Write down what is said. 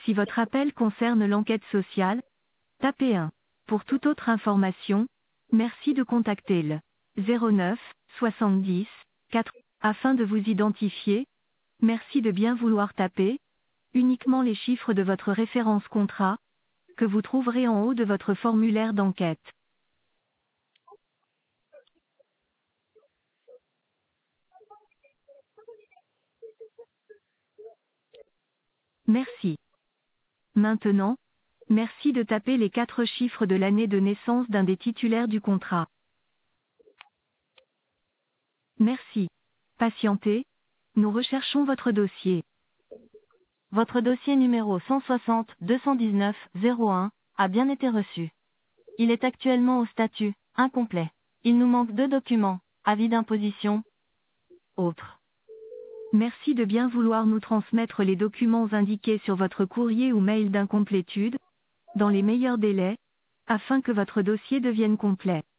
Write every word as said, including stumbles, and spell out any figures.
Si votre appel concerne l'enquête sociale, tapez un. Pour toute autre information, merci de contacter le zéro neuf soixante-dix quatre afin de vous identifier. Merci de bien vouloir taper uniquement les chiffres de votre référence contrat que vous trouverez en haut de votre formulaire d'enquête. Merci. Maintenant, merci de taper les quatre chiffres de l'année de naissance d'un des titulaires du contrat. Merci. Patientez. Nous recherchons votre dossier. Votre dossier numéro cent soixante deux cent dix-neuf zéro un a bien été reçu. Il est actuellement au statut incomplet. Il nous manque deux documents, avis d'imposition, autres. Merci de bien vouloir nous transmettre les documents indiqués sur votre courrier ou mail d'incomplétude, dans les meilleurs délais, afin que votre dossier devienne complet.